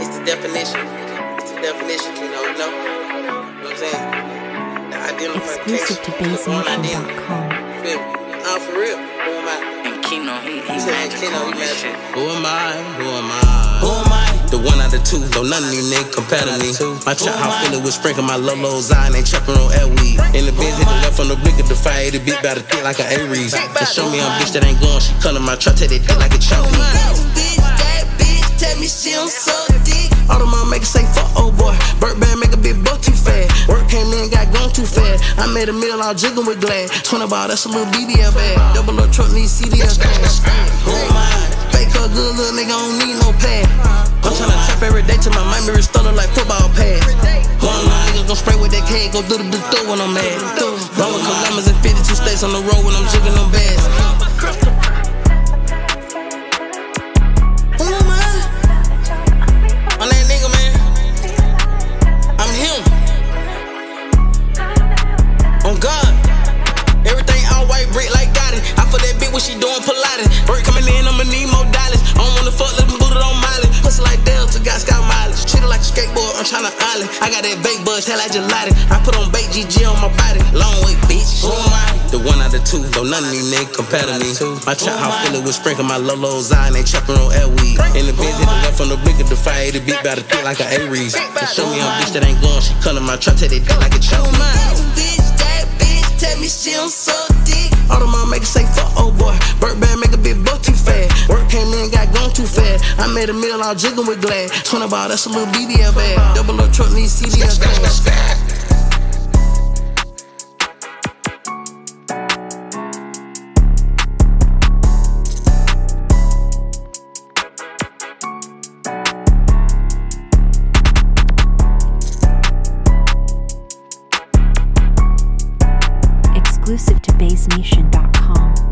It's the definition. It's the definition, you know what I'm saying? The identification. Exclusive to BassNation.com. For real. Who am I? And Kino, he's magical on this shit. Who am I? Who am I? Who am I? The one out of two, though none of these niggas compare to me. My trap house filled with sprinkle, my Lolo's eye, and they trapping on air weed. In the biz, hit the left on the blick of the fire, the beat bout to thick like an A-Reed. To show me I'm a bitch that ain't going, she cut in my truck, take that dick like a chop. That bitch, tell me she don't suck dick. All the mom make it say fuck old boy. Burt band make a big buck too fast. Work came in, got gone too fast. I made a meal, all jigging with glass. 20 ball, that's a little BBL bag. Double up truck, need CDL cash. Who am I? Fake a good little nigga, don't need no pad. I'm tryna trap every day till my mind be restored like football pads. One niggas gon' spray with that K, go do the throw when I'm mad. Roll with Columbus and 52 states on the road when I'm jigging them bags. Who am I? I'm that nigga, man. I'm him. On God. Everything all white brick like Gotti. I for that bitch when she doing Pilates. Work coming in, I'ma need more dollars. I don't wanna fuck, let them boot it on Miley. Pussy like Delta, got sky mileage. Treat it like a skateboard, I'm tryna island. I got that bait buzz, hell I just light it. I put on bait GG on my body. Long way, bitch. Who am I? The one out of two, though none of these niggas compare to me. My trap house filled with sprinkle, my Lolo's eye, and they trapping on air weed. In the biz, hit the left on the blick of the fire, the beat bout to thick like an A-Reed. To show me I'm a bitch that ain't going, she cut in my truck, take that dick like a chop. That bitch, tell me she don't suck dick. All the mom make it say fuck old boy. Burt band make a big buck too fast. Work came in, got gone too fast. I made a meal, all jigging with glass. 20 ball, that's a little BBL bag. Double up truck, need CDL cash. Exclusive to BassNation.com.